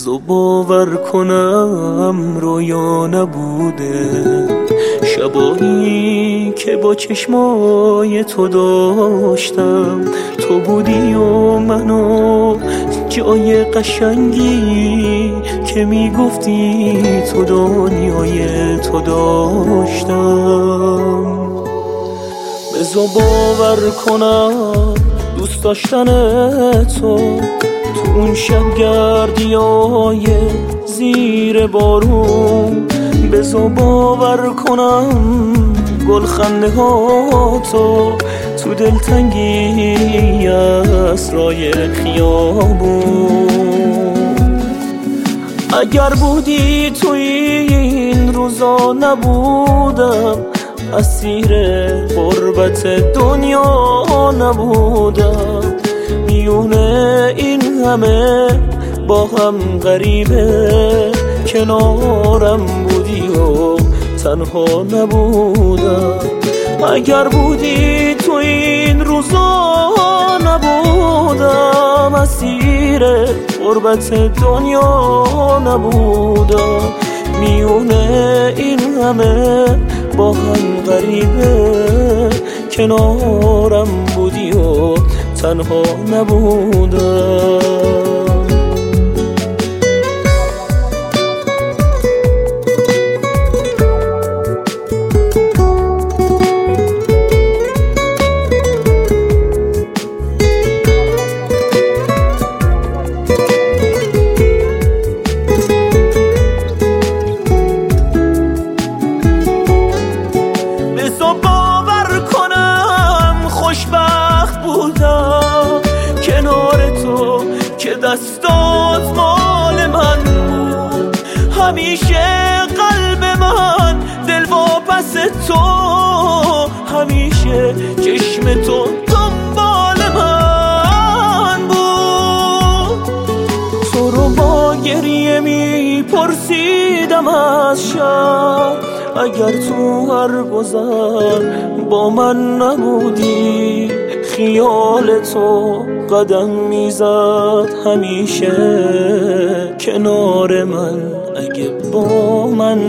بذار باور کنم رویا نبوده، شبایی که با چشمای تو داشتم، تو بودی و منو جای قشنگی که میگفتی تو دنیای تو داشتم. بذار باور کنم دوست داشتن تو اون شب گردیای زیر بارون، بذار باور کنم گلخنده ها تو دلتنگی اسرای خیابون. اگر بودی تو این روزا نبودم، اسیر غربت دنیا نبودم، میونه این همه با هم غریبه کنارم بودی و تنها نبودم. اگر بودی تو این روزا نبودم، اسیر غربت دنیا نبودم، میونه این همه با هم غریبه کنارم بودی و تنها نبودم. باور کنم خوشبخت بودم کنار تو که دستات مال من بود، همیشه قلب من دلواپس تو، همیشه چشم تو دنبال من بود. تو رو با گریه میپرسیدم از شب، اگر تو هر گذر با من نبودی، خیال تو قدم میزد همیشه کنار من اگه با من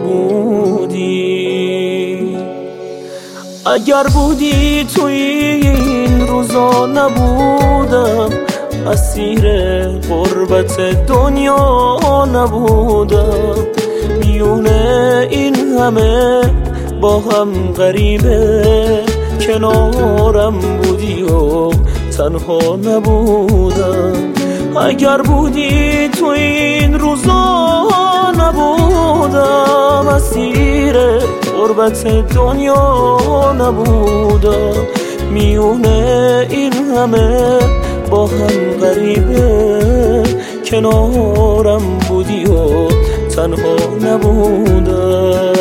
نبودی. اگر بودی تو این روزا نبودم، اسیر غربت دنیا نبودم، میونه این همه با هم غریبه کنارم بودی و تنها نبودم. اگر بودی تو این روزا نبودم، اسیر غربت دنیا نبودم، میونه این همه با هم غریبه کنارم بودی و تنها نبودم.